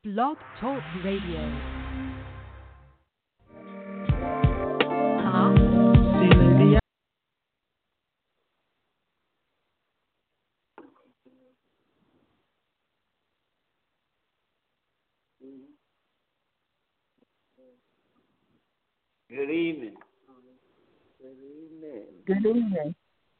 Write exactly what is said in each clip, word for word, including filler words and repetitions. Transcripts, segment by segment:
Blog Talk Radio. Good evening. Good evening. Good evening.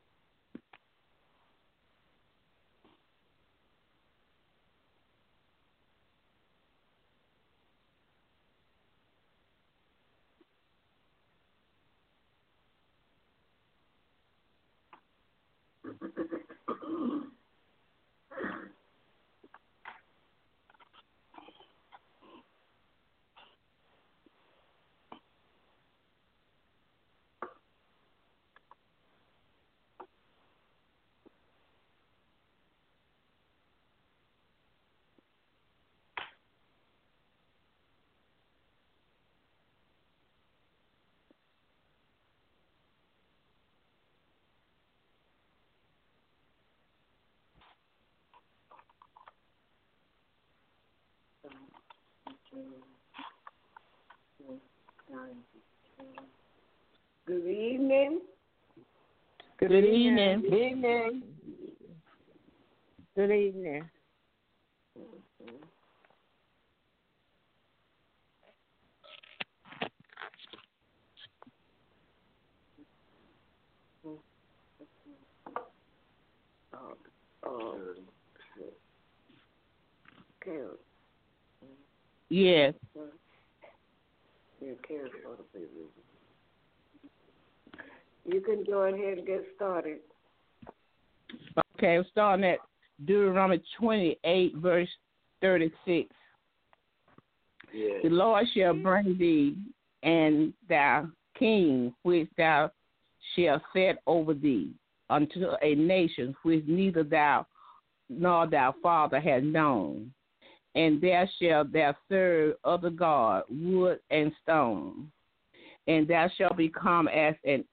Good evening. Good evening. Good evening. Good evening. Oh, oh. Okay. Yes. You care for the baby. You can go ahead and get started. Okay, we're starting at Deuteronomy twenty-eight, verse thirty-six. Yes. The Lord shall bring thee and thy king, which thou shalt set over thee, unto a nation which neither thou nor thy father has known. And there shalt thou serve other gods, wood and stone. And thou shalt become as an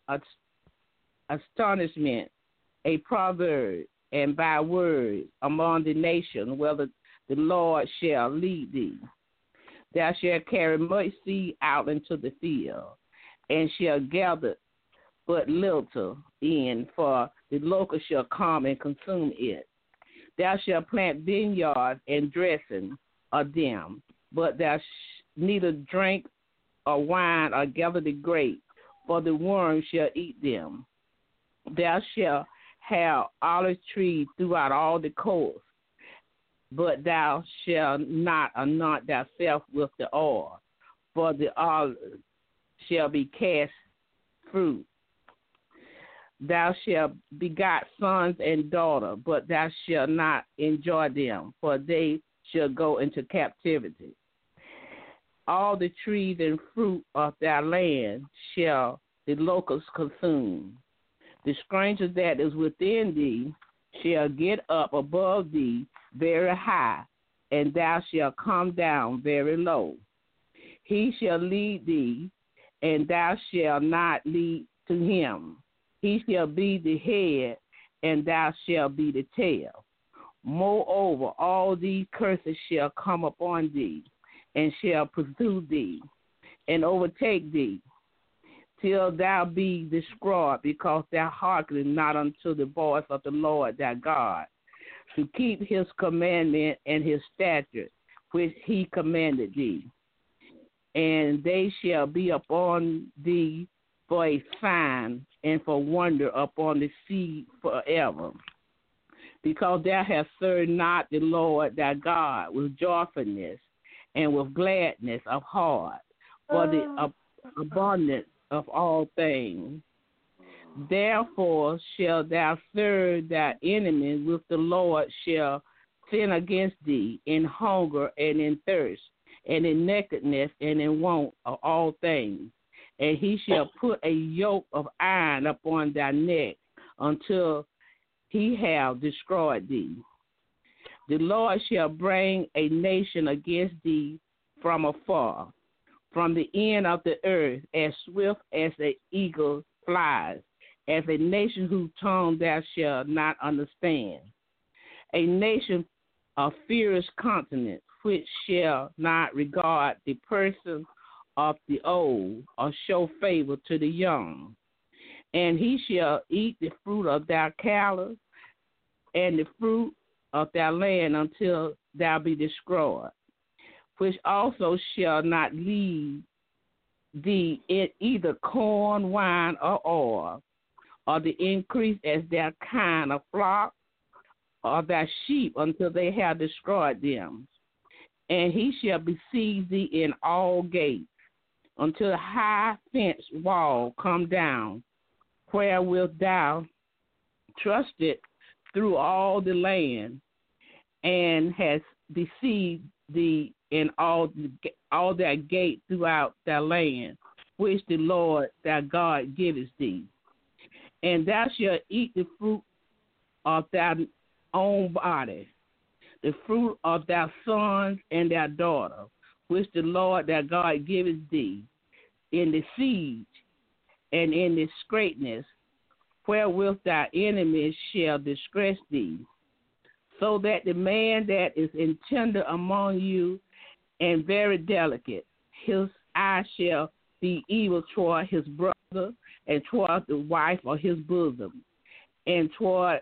astonishment, a proverb, and by word among the nations, whether the Lord shall lead thee. Thou shalt carry much seed out into the field, and shall gather but little in, for the locust shall come and consume it. Thou shalt plant vineyards and dressing of them, but thou sh- neither drink or wine or gather the grape, for the worm shall eat them. Thou shalt have olive trees throughout all the coast, but thou shalt not anoint thyself with the oil, for the olive shall be cast fruit. Thou shalt begot sons and daughters, but thou shalt not enjoy them, for they shall go into captivity. All the trees and fruit of thy land shall the locusts consume. The stranger that is within thee shall get up above thee very high, and thou shalt come down very low. He shall lead thee, and thou shalt not lead to him. He shall be the head, and thou shalt be the tail. Moreover, all these curses shall come upon thee, and shall pursue thee, and overtake thee, till thou be destroyed, because thou hearkenest not unto the voice of the Lord thy God, to keep his commandment and his statutes, which he commanded thee. And they shall be upon thee for a sign and for wonder upon the sea forever. Because thou hast served not the Lord thy God with joyfulness and with gladness of heart, for the ab- abundance of all things. Therefore shalt thou serve thy enemy with the Lord shall sin against thee in hunger and in thirst, and in nakedness and in want of all things. And he shall put a yoke of iron upon thy neck until he have destroyed thee. The Lord shall bring a nation against thee from afar, from the end of the earth, as swift as an eagle flies, as a nation whose tongue thou shalt not understand. A nation of fierce continent, which shall not regard the person of the old, or show favor to the young. And he shall eat the fruit of thy cattle, and the fruit of thy land until thou be destroyed, which also shall not leave thee in either corn, wine, or oil, or the increase as their kind of flock, or thy sheep, until they have destroyed them. And he shall besiege thee in all gates, until the high fence wall come down, where wilt thou trust it through all the land, and has besieged thee in all the, all thy gate throughout thy land, which the Lord thy God giveth thee. And thou shalt eat the fruit of thy own body, the fruit of thy sons and thy daughter, which the Lord thy God giveth thee, in the siege and in the straitness, wherewith thy enemies shall distress thee, so that the man that is intender among you and very delicate, his eye shall be evil toward his brother, and toward the wife of his bosom, and toward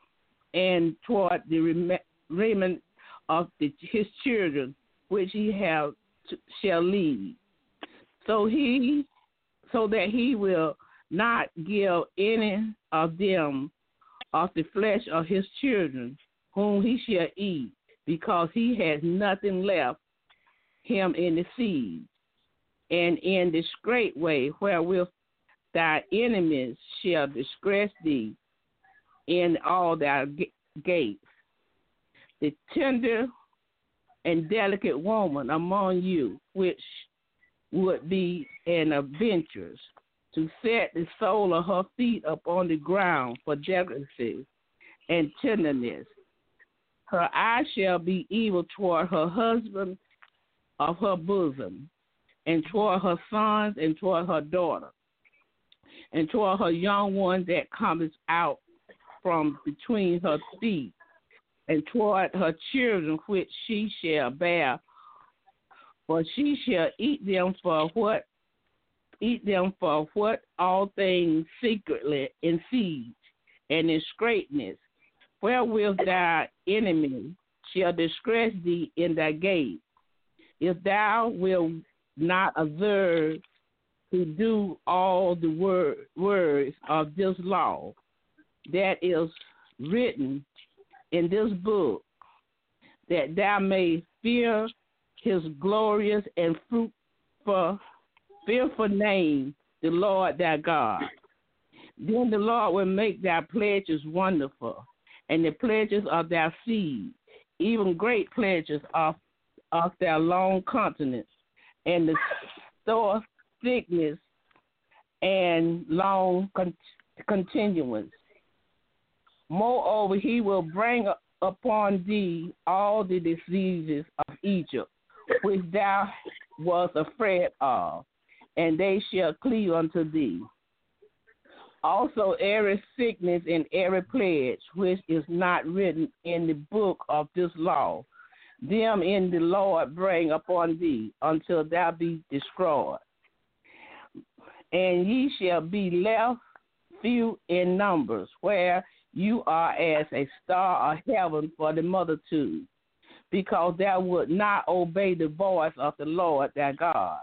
and toward the remnant of the, his children, which he have shall lead, so he so that he will not give any of them of the flesh of his children, whom he shall eat, because he has nothing left him in the siege, and in the straight way wherewith thy enemies shall disgrace thee in all thy g- gates. The tender and delicate woman among you, which would be an adventuress, to set the sole of her feet upon the ground for delicacy and tenderness. Her eye shall be evil toward her husband of her bosom, and toward her sons, and toward her daughter, and toward her young one that cometh out from between her feet, and toward her children which she shall bear, for she shall eat them for what eat them for what all things secretly in siege and in straitness, wherewith thy enemy shall distress thee in thy gate, if thou wilt not observe to do all the word, words of this law that is written in this book, that thou may fear his glorious and fruitful, fearful name, the Lord thy God. Then the Lord will make thy pledges wonderful, and the pledges of thy seed, even great pledges of, of thy long continence, and the store thickness and long con- continuance. Moreover, he will bring upon thee all the diseases of Egypt, which thou wast afraid of, and they shall cleave unto thee. Also every sickness and every pledge which is not written in the book of this law, them in the Lord bring upon thee until thou be destroyed. And ye shall be left few in numbers, where you are as a star of heaven for the multitude, because thou would not obey the voice of the Lord thy God.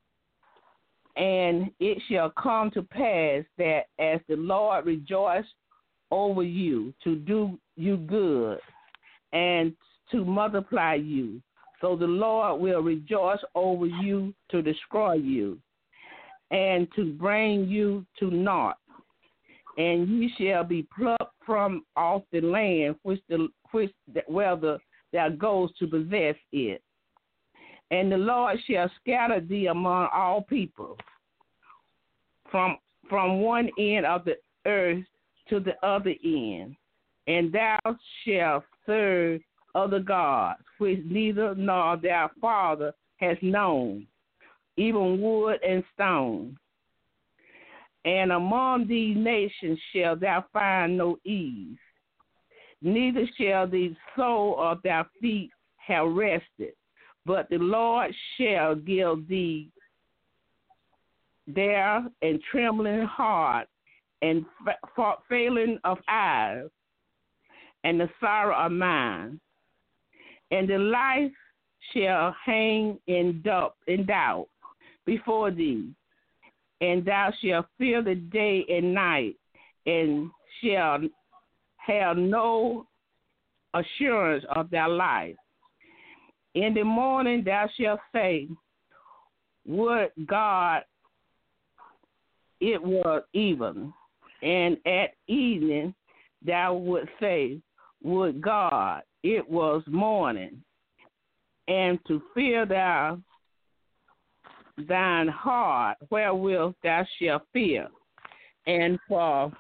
And it shall come to pass that as the Lord rejoiced over you to do you good and to multiply you, so the Lord will rejoice over you to destroy you and to bring you to naught. And ye shall be plucked from off the land which the which where the thou goes to possess it. And the Lord shall scatter thee among all people, from from one end of the earth to the other end, and thou shalt serve other gods, which neither nor thy father has known, even wood and stone. And among these nations shall thou find no ease, neither shall the sole of thy feet have rested, but the Lord shall give thee there and trembling heart and fa- failing of eyes and the sorrow of mind, and the life shall hang in doubt, in doubt before thee, and thou shalt fear the day and night, and shalt have no assurance of thy life. In the morning thou shalt say, would God it was even, and at evening thou would say, would God it was morning, and to fear thou thine heart wherewith thou shalt fear, and for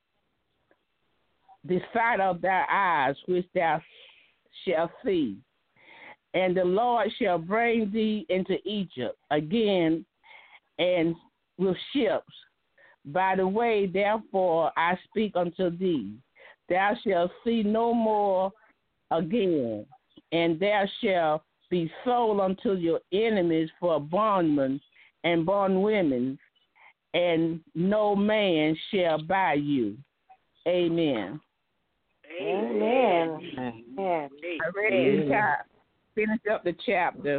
the sight of thy eyes which thou shalt see. And the Lord shall bring thee into Egypt again, and with ships. By the way, therefore, I speak unto thee, thou shalt see no more again, and thou shalt be sold unto your enemies for bondmen and bondwomen, and no man shall buy you. Amen. Amen. Amen. Amen. I read this time. Finish up the chapter.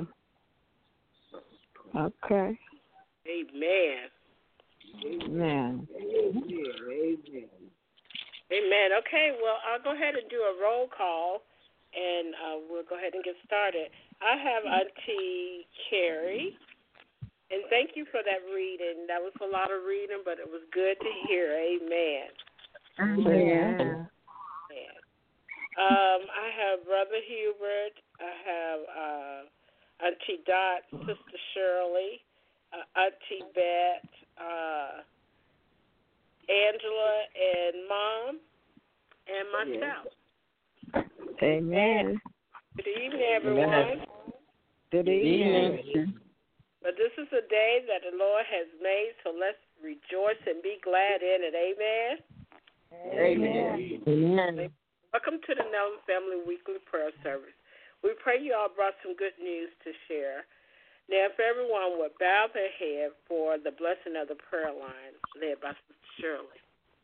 Okay. Amen. Amen. Amen. Amen. Okay, well, I'll go ahead and do a roll call, and uh, we'll go ahead and get started. I have Auntie Carrie, and thank you for that reading. That was a lot of reading, but it was good to hear. Amen. Amen. Amen. Um, I have Brother Hubert. I have uh, Auntie Dot, Sister Shirley, uh, Auntie Bet, uh, Angela, and Mom, and myself. Amen. Good evening, everyone. Good evening. But this is a day that the Lord has made, so let's rejoice and be glad in it. Amen. Amen. Amen. Welcome to the Nelson Family Weekly Prayer Service. We pray you all brought some good news to share. Now, if everyone would bow their head for the blessing of the prayer line led by Sister Shirley.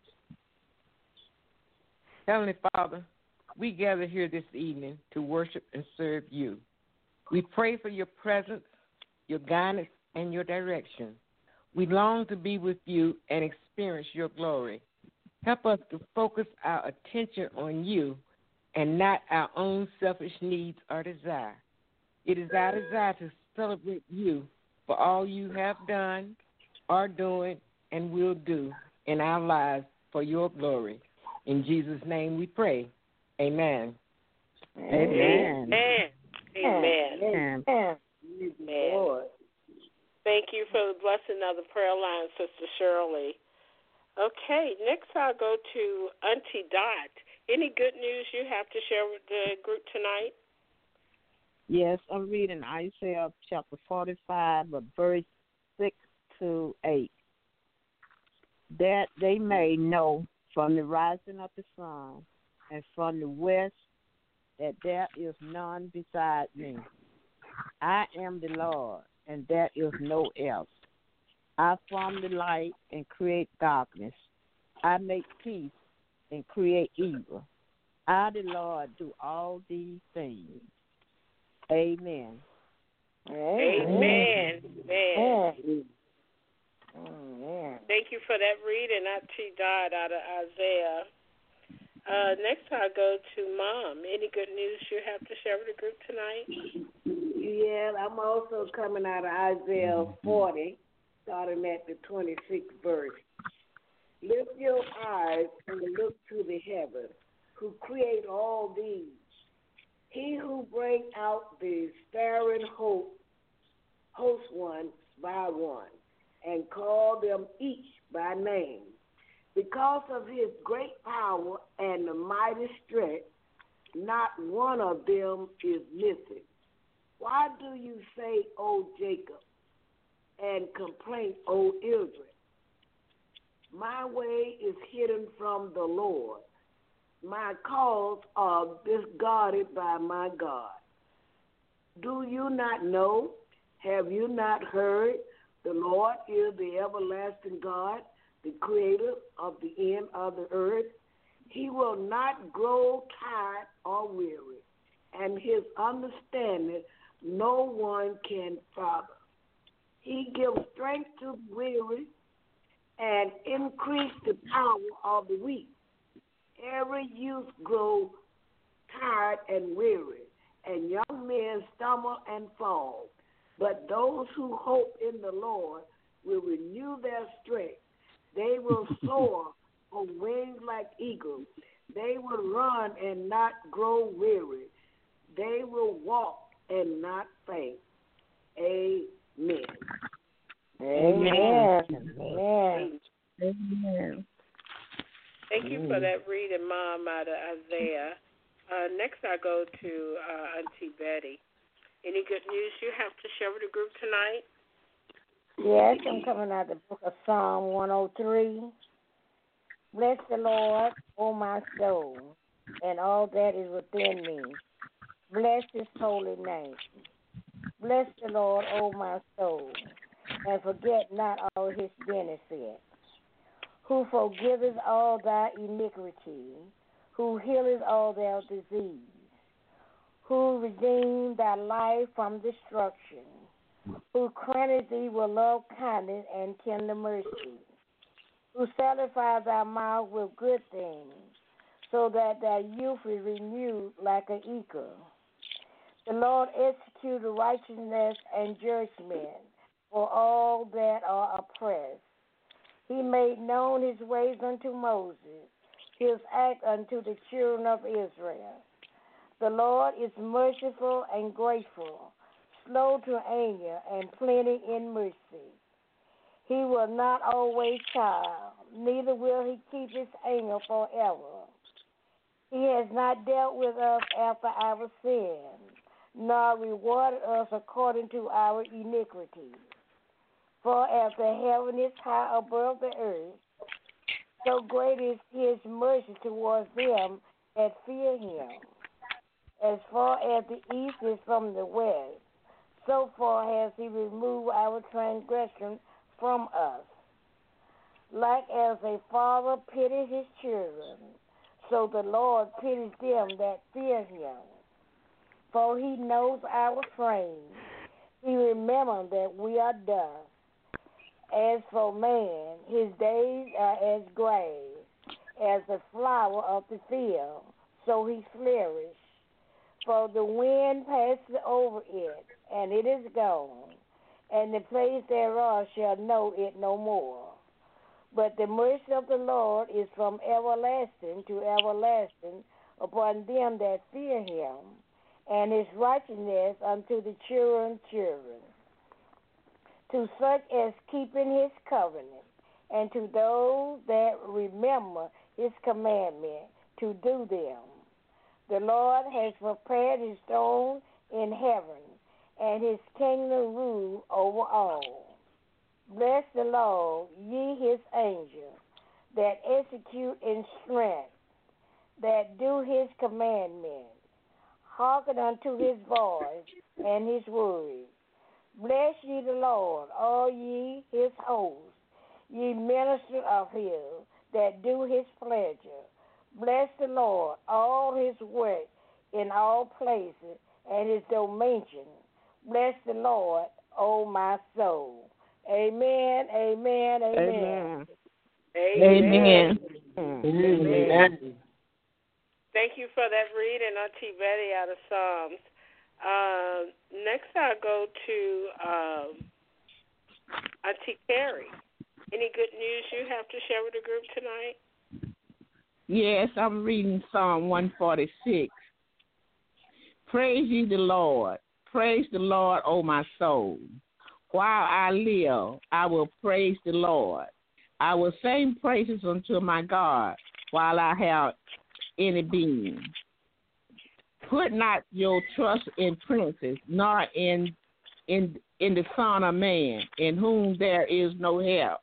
Heavenly Father, we gather here this evening to worship and serve you. We pray for your presence, your guidance, and your direction. We long to be with you and experience your glory. Help us to focus our attention on you and not our own selfish needs or desire. It is our desire to celebrate you for all you have done, are doing, and will do in our lives for your glory. In Jesus' name we pray. Amen. Amen. Amen. Amen. Amen. Amen. Thank you for the blessing of the prayer line, Sister Shirley. Okay, next I'll go to Auntie Dot. Any good news you have to share with the group tonight? Yes, I'm reading Isaiah chapter forty-five, verse six to eight. That they may know from the rising of the sun and from the west that there is none beside me. I am the Lord, and there is no else. I form the light and create darkness. I make peace and create evil. I, the Lord, do all these things. Amen. Amen. Amen. Amen. Thank you for that reading, Auntie Dot, out of Isaiah. Uh, next, I'll go to Mom. Any good news you have to share with the group tonight? Yeah, I'm also coming out of Isaiah forty, starting at the twenty-sixth verse. Lift your eyes and look to the heavens, who create all these. He who brings out the staring hope, host one by one, and call them each by name. Because of his great power and the mighty strength, not one of them is missing. Why do you say, O Jacob, and complain, O Israel? My way is hidden from the Lord. My cause are discarded by my God. Do you not know? Have you not heard? The Lord is the everlasting God, the creator of the end of the earth. He will not grow tired or weary, and his understanding no one can fathom. He gives strength to the weary and increase the power of the weak. Every youth grows tired and weary, and young men stumble and fall. But those who hope in the Lord will renew their strength. They will soar on wings like eagles. They will run and not grow weary. They will walk and not faint. Amen. Amen. Amen. Amen. Thank you for that reading, Mom, out of Isaiah. Uh, next, I go to uh, Auntie Betty. Any good news you have to share with the group tonight? Yes, I'm coming out of the book of Psalm one oh three. Bless the Lord, O my soul, and all that is within me. Bless his holy name. Bless the Lord, O my soul, and forget not all his benefits, who forgiveth all thy iniquity, who healeth all thy disease, who redeemed thy life from destruction, who crowned thee with love, kindness, and tender mercy, who satisfied thy mouth with good things, so that thy youth is renewed like an eagle. The Lord executed righteousness and judgment for all that are oppressed. He made known his ways unto Moses, his act unto the children of Israel. The Lord is merciful and grateful, slow to anger, and plenty in mercy. He will not always child, neither will he keep his anger forever. He has not dealt with us after our sins, nor rewarded us according to our iniquities. For as the heaven is high above the earth, so great is his mercy towards them that fear him. As far as the east is from the west, so far has he removed our transgression from us. Like as a father pities his children, so the Lord pities them that fear him. For he knows our frame. He remembers that we are dust. As for man, his days are as grass, as the flower of the field, so he flourishes. For the wind passes over it, and it is gone, and the place thereof shall know it no more. But the mercy of the Lord is from everlasting to everlasting upon them that fear him, and his righteousness unto the children's children, to such as keeping his covenant, and to those that remember his commandment to do them. The Lord has prepared his throne in heaven, and his kingdom rule over all. Bless the Lord, ye his angels, that execute in strength, that do his commandments. Hearken unto his voice and his word. Bless ye the Lord, all ye his hosts, ye ministers of his, that do his pleasure. Bless the Lord, all his work in all places, and his dominion. Bless the Lord, O my soul. Amen, amen, amen. Amen. Amen. Amen. Amen. Thank you for that reading, Auntie Betty, out of Psalms. Um, next, I'll go to um, Auntie Carrie. Any good news you have to share with the group tonight? Yes, I'm reading Psalm one forty-six. Praise ye the Lord. Praise the Lord, O my soul. While I live, I will praise the Lord. I will sing praises unto my God while I have any being. Put not your trust in princes, nor in in in the Son of Man, in whom there is no help.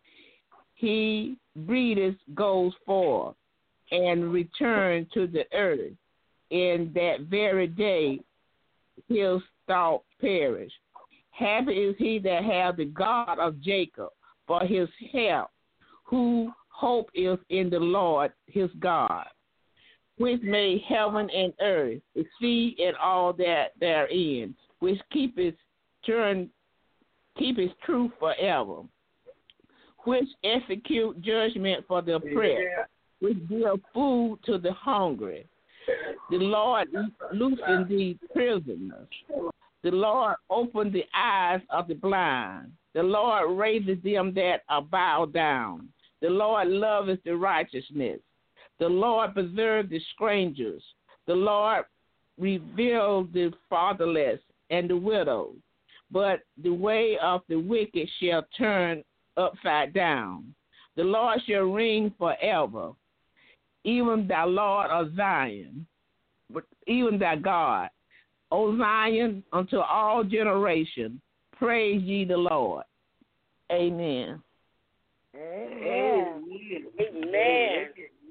He breathes goes forth and return to the earth. In that very day, his thought perish. Happy is he that hath the God of Jacob for his help, whose hope is in the Lord his God, which made heaven and earth, the sea and all that therein, which keepeth turn keepeth truth forever, which execute judgment for the oppressed, which give food to the hungry. The Lord loosened the prisoners. The Lord opened the eyes of the blind. The Lord raises them that are bowed down. The Lord loveth the righteousness. The Lord preserves the strangers. The Lord revealed the fatherless and the widow. But the way of the wicked shall turn upside down. The Lord shall reign forever. Even thy Lord of Zion, but even thy God, O Zion, unto all generations, praise ye the Lord. Amen. Amen. Amen.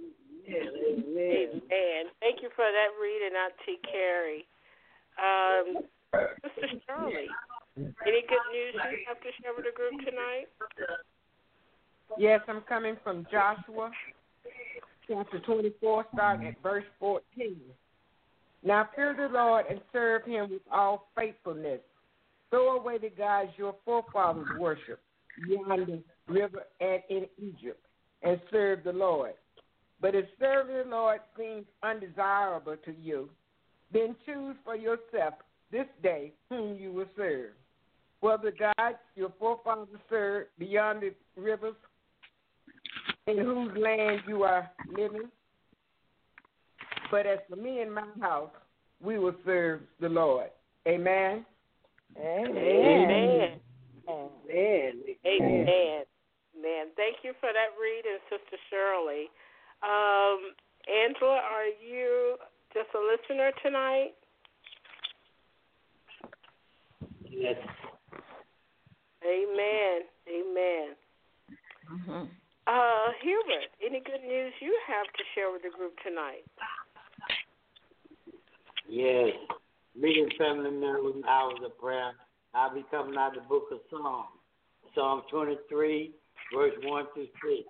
Amen. Thank you for that reading, Auntie Carrie. Um, Sister Shirley, any good news you have to share with the group tonight? Yes, I'm coming from Joshua, chapter twenty-four, starting at verse fourteen. Now fear the Lord and serve him with all faithfulness. Throw away the gods your forefathers worshiped beyond the river and in Egypt, and serve the Lord. But if serving the Lord seems undesirable to you, then choose for yourself this day whom you will serve. For the gods your forefathers served beyond the rivers, in whose land you are living. But as for me and my house, we will serve the Lord. Amen. Amen. Amen. Amen. Amen. Amen. Thank you for that reading, Sister Shirley. Um, Angela, are you just a listener tonight? Yes. Amen. Amen. Mm-hmm. Uh, Hubert, any good news you have to share with the group tonight? Yes. Meeting family members, hours of prayer. I'll be coming out of the book of Psalms. Psalm twenty-three, verse one through six.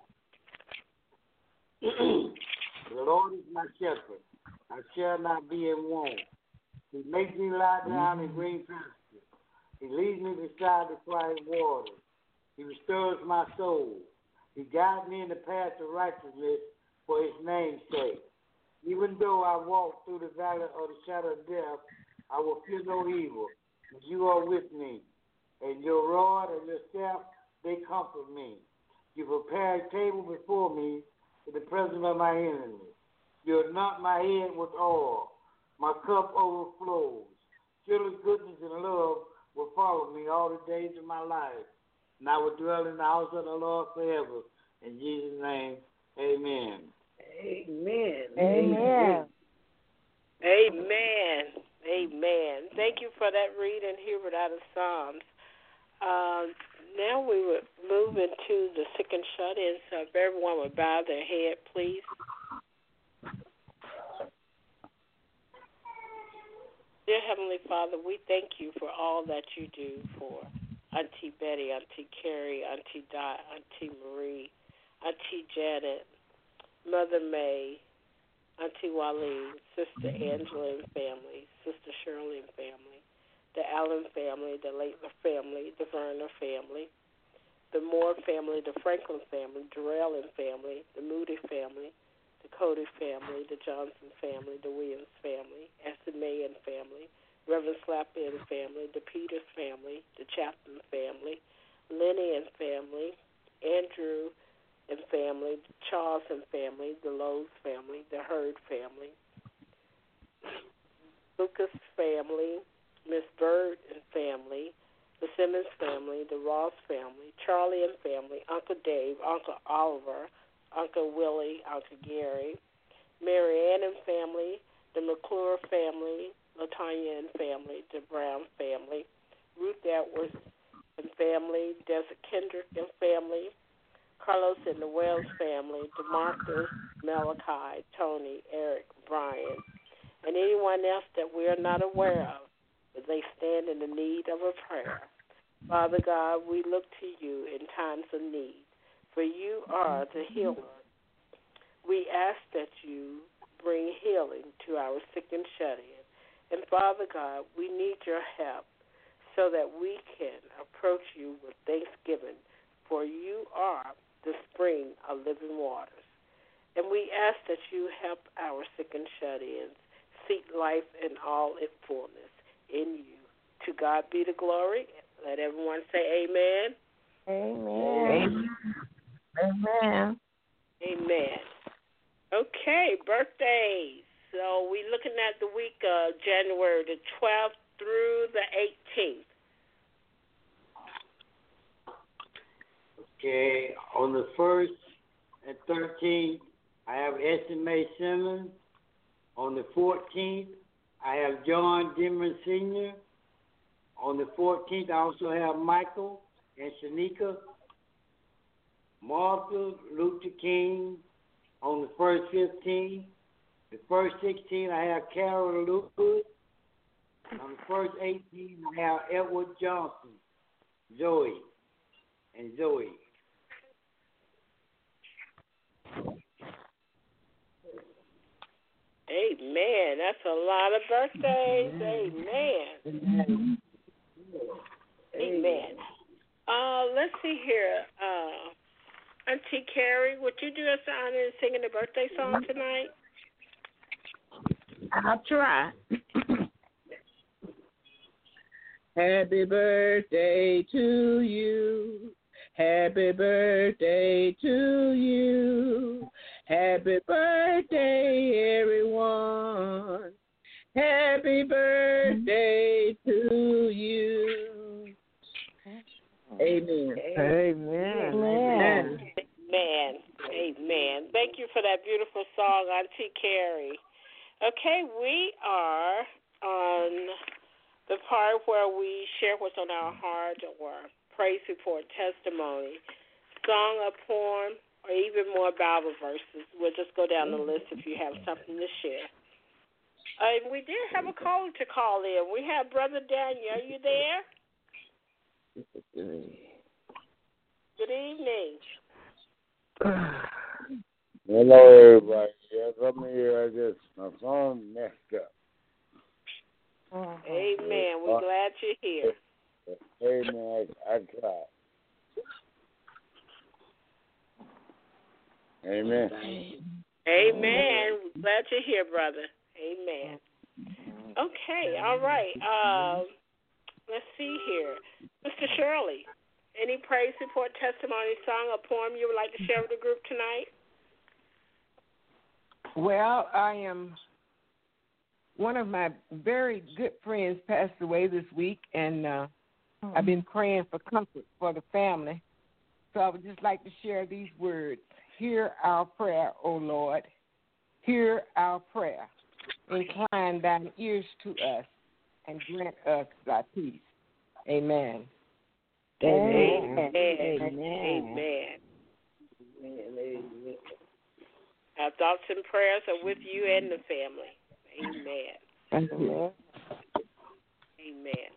The Lord is my shepherd. I shall not be in want. He makes me lie down in green pastures. He leads me beside the quiet waters. He restores my soul. He guides me in the path of righteousness for his name's sake. Even though I walk through the valley of the shadow of death, I will fear no evil. You are with me, and your rod and your staff, they comfort me. You prepare a table before me in the presence of my enemies. You anoint my head with oil. My cup overflows. Surely goodness and love will follow me all the days of my life, and I will dwell in the house of the Lord forever. In Jesus' name, amen. Amen. Amen. Amen. Amen. Thank you for that reading, Hubert, out of Psalms. Um, now we would move into the sick and shut-in, so if everyone would bow their head, please. Dear Heavenly Father, we thank you for all that you do for Auntie Betty, Auntie Carrie, Auntie Dot, Auntie Marie, Auntie Janet, Mother May, Auntie Wally, Sister Angela and family, Sister Shirley and family, the Allen family, the Laitner family, the Verner family, the Moore family, the Franklin family, Durrell and family, the Moody family, the Cody family, the Johnson family, the Williams family, Esther May and family, Reverend Slappy and family, the Peters family, the Chapman family, Lenny and family, Andrew and family, Charles and family, the Lowe's family, the Hurd family, Lucas family, Miss Bird and family, the Simmons family, the Ross family, Charlie and family, Uncle Dave, Uncle Oliver, Uncle Willie, Uncle Gary, Mary Ann and family, the McClure family, LaTanya and family, the Brown family, Ruth Edwards and family, Desert Kendrick and family, Carlos and the Wells family, DeMarcus, Malachi, Tony, Eric, Brian, and anyone else that we are not aware of. For they stand in the need of a prayer. Father God, we look to you in times of need, for you are the healer. We ask that you bring healing to our sick and shut-in. And Father God, we need your help so that we can approach you with thanksgiving, for you are the spring of living waters. And we ask that you help our sick and shut-ins seek life in all its fullness in you. To God be the glory. Let everyone say amen. Amen. Amen. Amen. Okay, birthdays. So we're looking at the week of January the twelfth through the eighteenth. Okay, on the first and thirteenth, I have Essie Mae Simmons. On the fourteenth, I have John Dimmer Senior On the fourteenth, I also have Michael and Shanika, Martha Luther King. On the first fifteen, the first sixteen, I have Carol Lewis. On the first eighteen, I have Edward Johnson, Zoe, and Zoe. Amen. That's a lot of birthdays. Amen. Amen. Amen. Uh, let's see here. Uh, Auntie Carrie, would you do us the honor of singing the birthday song tonight? I'll try. Happy birthday to you. Happy birthday to you. Happy birthday, everyone. Happy birthday to you. Amen. Amen. Amen. Amen. Amen. Thank you for that beautiful song, Auntie Carrie. Okay, we are on the part where we share what's on our heart or praise report, testimony, song or poem, or even more Bible verses. We'll just go down the list if you have something to share. Uh, we did have a caller to call in. We have Brother Daniel. Are you there? Good evening. Hello, everybody. Yes, I'm here. I just, my phone messed up. Amen. We're glad you're here. Amen. I, I tried. Amen. Amen. We're glad you're here, brother. Amen. Okay, all right. Um, let's see here. Mister Shirley, any praise report, testimony, song, or poem you would like to share with the group tonight? Well, I am one of my very good friends passed away this week, and uh, I've been praying for comfort for the family. So I would just like to share these words. Hear our prayer, O Lord. Hear our prayer. Incline thine ears to us and grant us thy peace. Amen. Amen. Amen. Amen. Amen. Our thoughts and prayers are with you and the family. Amen. Amen. Amen.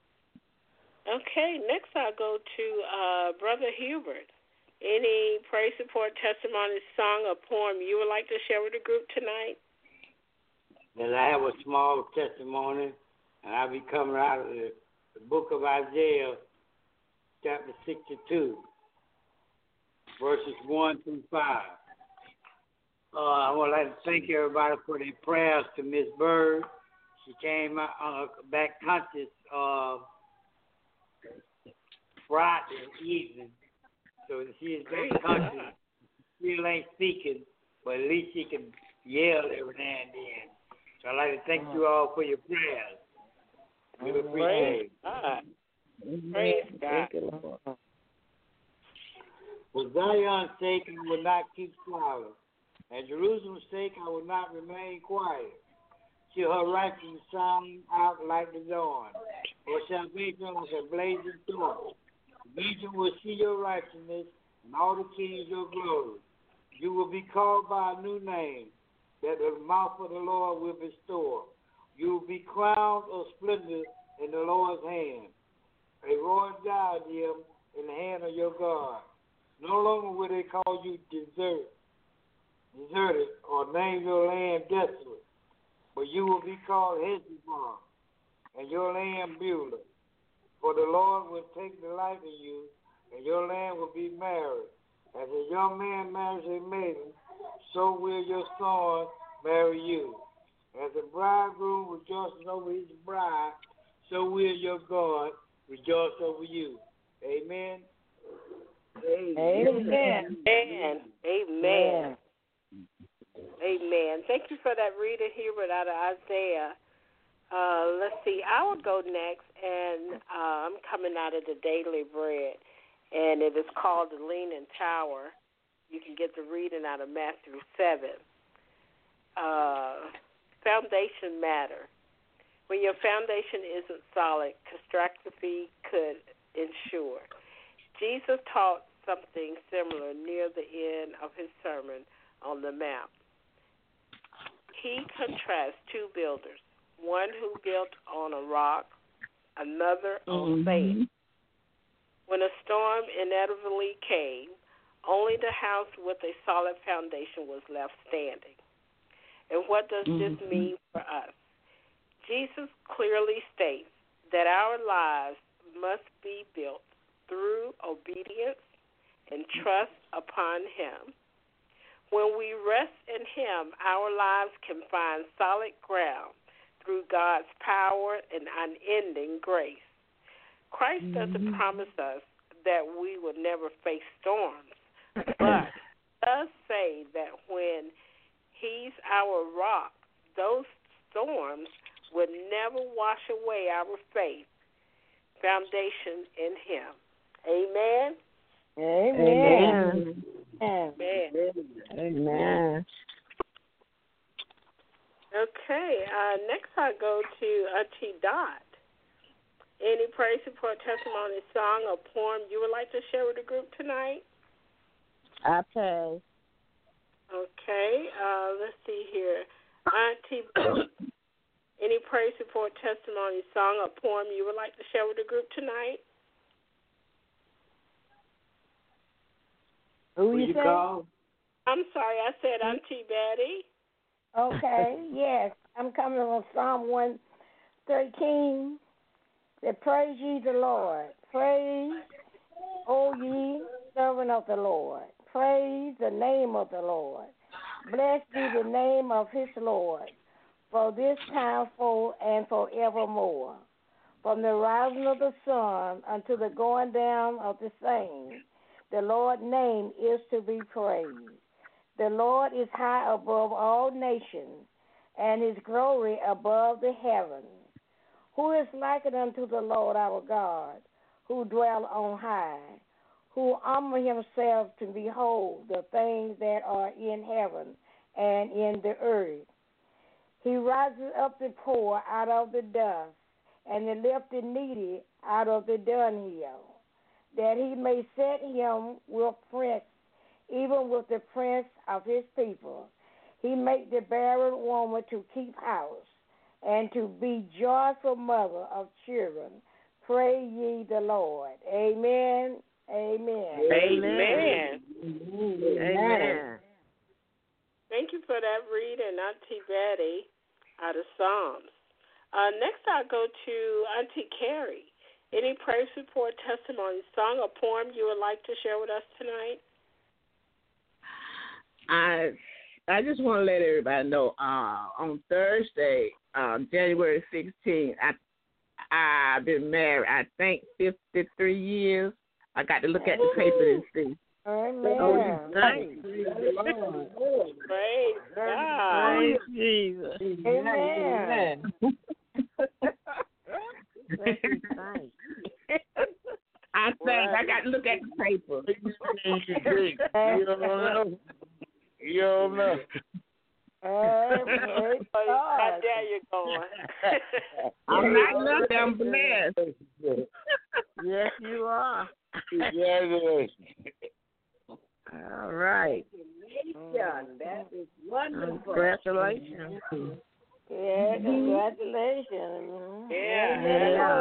Okay, next I'll go to uh, Brother Hubert. Any praise support, testimony, song, or poem you would like to share with the group tonight? Then I have a small testimony, and I'll be coming out of the, the book of Isaiah, chapter sixty-two, verses one through five. Uh, I would like to thank everybody for their prayers to Miss Bird. She came out, uh, back conscious uh, Friday evening, so she is very conscious. She still ain't speaking, but at least she can yell every now and then. So I'd like to thank you all for your prayers. We appreciate it. God. Praise God. For Zion's sake, I will not keep silent. At Jerusalem's sake, I will not remain quiet. Till her righteousness shine out like the dawn, or salvation like a blazing torch. The nation will see your righteousness, and all the kings your glory. You will be called by a new name, that the mouth of the Lord will bestow. You will be crowned of splendor in the Lord's hand, a royal diadem in the hand of your God. No longer will they call you desert, deserted or name your land desolate, but you will be called Heshbon, and your land Beulah. For the Lord will take delight in you, and your land will be married. As a young man marries a maiden, so will your son marry you. As a bridegroom rejoices over his bride, so will your God rejoice over you. Amen. Amen. Amen. Amen. Amen. Amen. Thank you for that reading, Hubert, out of Isaiah. Uh, let's see. I will go next, and uh, I'm coming out of the Daily Bread, and it is called The Leaning Tower. You can get the reading out of Matthew seven. Uh, foundation matter. When your foundation isn't solid, catastrophe could ensure. Jesus taught something similar near the end of his Sermon on the Mount. He contrasts two builders, one who built on a rock, another on sand. When a storm inevitably came, only the house with a solid foundation was left standing. And what does mm-hmm. this mean for us? Jesus clearly states that our lives must be built through obedience and trust upon him. When we rest in him, our lives can find solid ground through God's power and unending grace. Christ mm-hmm. doesn't promise us that we will never face storms, but does say that when he's our rock, those storms would never wash away our faith foundation in him. Amen? Amen. Amen. Amen. Amen. Okay, uh, next I go to Auntie Dot. Any praise report, testimony, song, or poem you would like to share with the group tonight? I pay. Okay, uh, let's see here. Auntie, any praise report, testimony, song, or poem you would like to share with the group tonight? Who you, you say? Call? I'm sorry, I said Auntie Betty. Okay, yes. I'm coming from Psalm one thirteen. That praise ye the Lord. Praise, O ye servant of the Lord. Praise the name of the Lord. Blessed be the name of his Lord, for this time forth and forevermore. From the rising of the sun unto the going down of the same, the Lord's name is to be praised. The Lord is high above all nations, and his glory above the heavens. Who is likened unto the Lord our God, who dwell on high, who humble himself to behold the things that are in heaven and in the earth? He rises up the poor out of the dust, and he lifts the needy out of the dunghill, that he may set him with prince, even with the prince of his people. He make the barren woman to keep house, and to be joyful mother of children. Pray ye the Lord. Amen. Amen. Amen. Amen. Amen. Thank you for that reading, Auntie Betty, out of Psalms. Uh, next I'll go to Auntie Carrie. Any praise report, testimony, song, or poem you would like to share with us tonight? I I just want to let everybody know, uh, on Thursday, uh, January sixteenth, I, I've been married, I think, fifty-three years. I got to look at the paper and see. Amen. Oh, nice. Praise God. Praise Jesus. Amen. I think I got to look at the paper. You don't know. You don't know. Oh, praise How God. dare you going? I'm not nothing. I'm blessed. Yes, you are. Congratulations. All right. That is wonderful. Congratulations. Yeah, congratulations. Yeah. Yeah.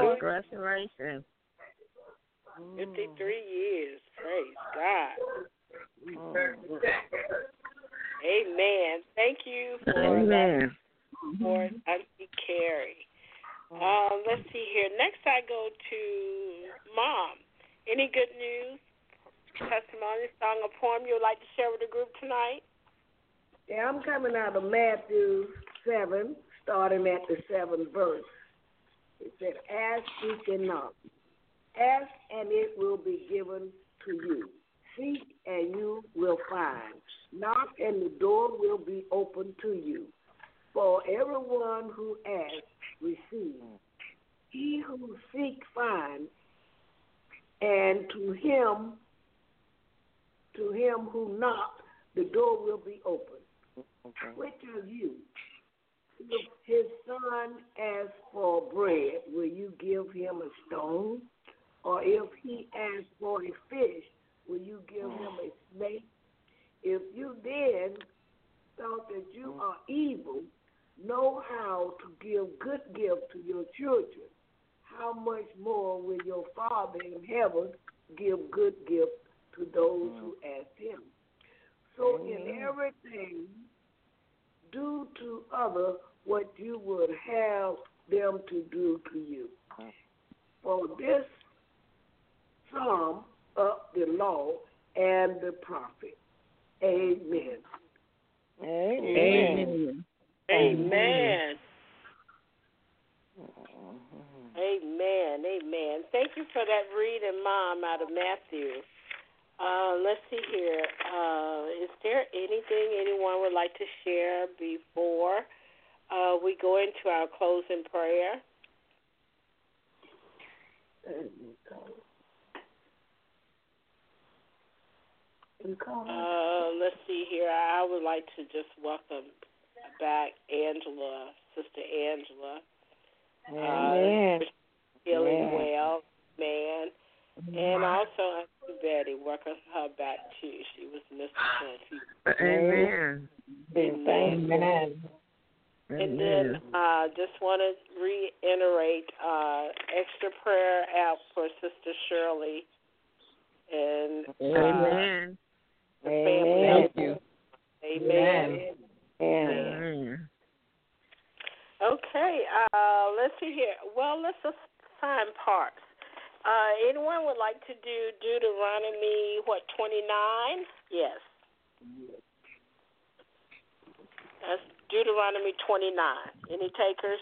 generation. fifty-three years. Praise God. Mm. Amen. Thank you for Amen. that, for Auntie Carrie. Um, let's see here. Next, I go to Mom. Any good news, testimony, song, or poem you would like to share with the group tonight? Yeah, I'm coming out of Matthew seven, starting at the seventh verse. It said, ask, seek, and knock. Ask, and it will be given to you. Seek, and you will find. Knock, and the door will be open to you. For everyone who asks, receives. He who seeks, finds. And to him, to him who knocks, the door will be open. Okay. Which of you, if his son asks for bread, will you give him a stone? Or if he asks for a fish, will you give him a snake? If you then thought that you are evil, know how to give good gifts to your children, how much more will your Father in heaven give good gifts to those who ask him? So in everything, do to others what you would have them to do to you. For this sum up the law and the prophet. Amen. Amen. Amen. Amen. Amen. Amen. Thank you for that reading, Mom, out of Matthew. Uh, let's see here. Uh, is there anything anyone would like to share before uh, we go into our closing prayer? Uh, let's see here. I would like to just welcome back Angela, Sister Angela. Amen. Uh, feeling Amen. well, man. And also Auntie Betty, welcome her back too. She was missing for a few. Amen. Amen. Amen. And then uh, just want to reiterate uh, extra prayer out for Sister Shirley and uh, Amen. the family. Thank you. Amen. Amen. Amen. Okay, uh, let's see here. Well, let's assign parts. Uh, anyone would like to do Deuteronomy, what, twenty-nine? Yes. That's Deuteronomy twenty-nine. Any takers?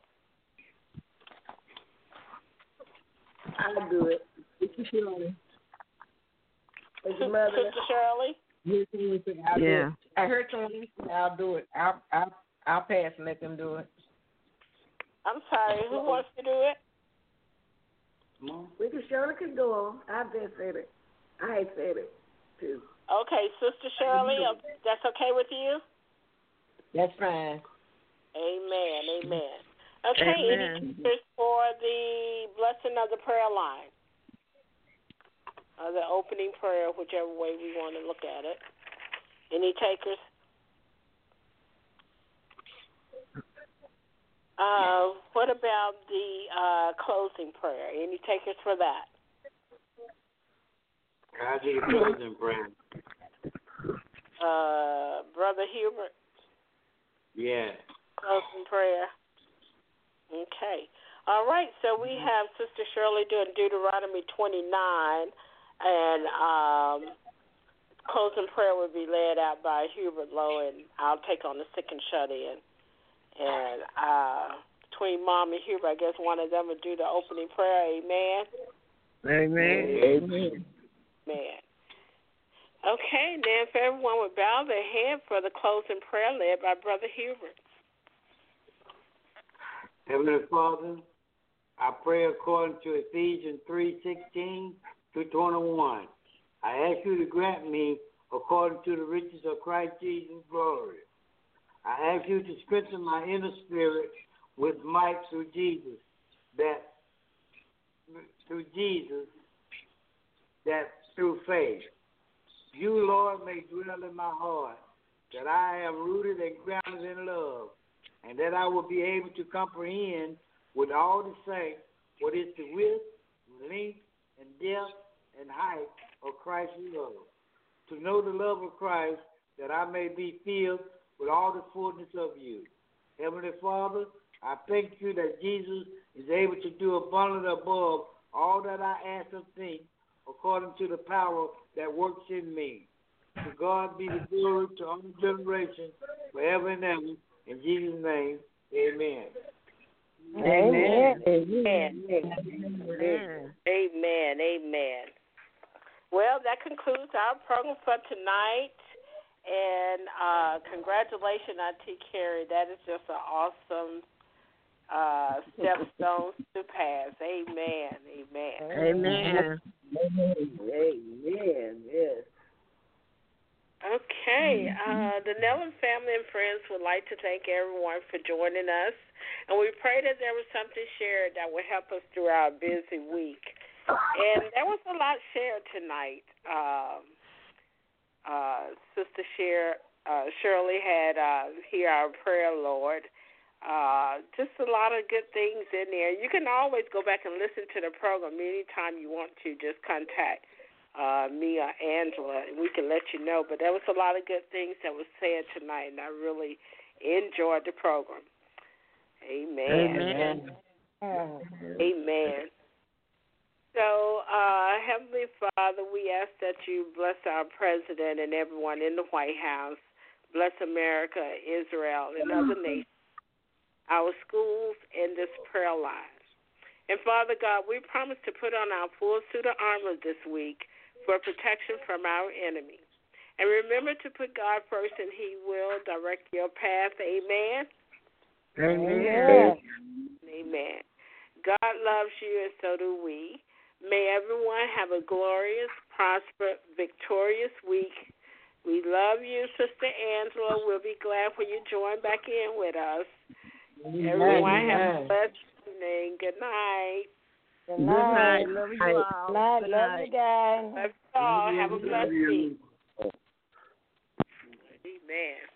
I'll do it. Sister Shirley. Is your mother? Sister Shirley? Yes, yes, yes, I'll do Yeah. it. I heard someone say I'll do it. I'll, I'll, I'll pass and let them do it. I'm sorry, who wants to do it? We can surely can go on. I just said it. I said it too. Okay, Sister Shirley, uh, that's okay with you? That's fine. Amen, amen. Okay, Amen. any takers for the blessing of the prayer line? Or the opening prayer, whichever way we want to look at it. Any takers? Uh, what about the uh, closing prayer? Any takers for that? I do the closing prayer. Uh, Brother Hubert? Yeah. Closing prayer. Okay. All right, so we have Sister Shirley doing Deuteronomy twenty-nine, and um, closing prayer will be led out by Hubert Lowe, and I'll take on the sick and shut in. And uh, between Mom and Hubert, I guess one of them will do the opening prayer. Amen. Amen. Amen. Amen. Okay, now if everyone would bow their head for the closing prayer led by Brother Hubert. Heavenly Father, I pray according to Ephesians three sixteen through twenty-one. I ask you to grant me according to the riches of Christ Jesus' glory. I ask you to strengthen my inner spirit with might through Jesus, that through Jesus, that through faith, you, Lord, may dwell in my heart, that I am rooted and grounded in love, and that I will be able to comprehend with all the saints what is the width, length, and depth, and height of Christ's love, to know the love of Christ, that I may be filled with all the fullness of you. Heavenly Father, I thank you that Jesus is able to do abundantly above all that I ask or think, according to the power that works in me. To God be the glory to all generations, forever and ever. In Jesus' name, amen. Amen. Amen. Amen. Amen. Amen. Well, that concludes our program for tonight. And uh, congratulations, Auntie Carrie. That is just an awesome uh, stepstone to pass. Amen. Amen. Amen. Amen. Yes. Okay. Uh, the Nellen family and friends would like to thank everyone for joining us. And we pray that there was something shared that would help us through our busy week. And there was a lot shared tonight. Um, uh, Sister Sher, uh, Shirley had uh, Hear Our Prayer, Lord. Uh, just a lot of good things in there. You can always go back and listen to the program anytime you want to. Just contact uh, me or Angela, and we can let you know. But there was a lot of good things that was said tonight, and I really enjoyed the program. Amen. Amen. Amen. Amen. So, uh, Heavenly Father, we ask that you bless our president and everyone in the White House. Bless America, Israel, and other nations, our schools, and this prayer line. And, Father God, we promise to put on our full suit of armor this week for protection from our enemies. And remember to put God first, and he will direct your path. Amen. Amen. Amen. God loves you, and so do we. May everyone have a glorious, prosperous, victorious week. We love you, Sister Angela. We'll be glad when you join back in with us. Everyone have a blessed evening. Good night. Good Good night. night. Love you all. Good night. Good Love night. you guys. Love you all. Have a blessed week. Amen.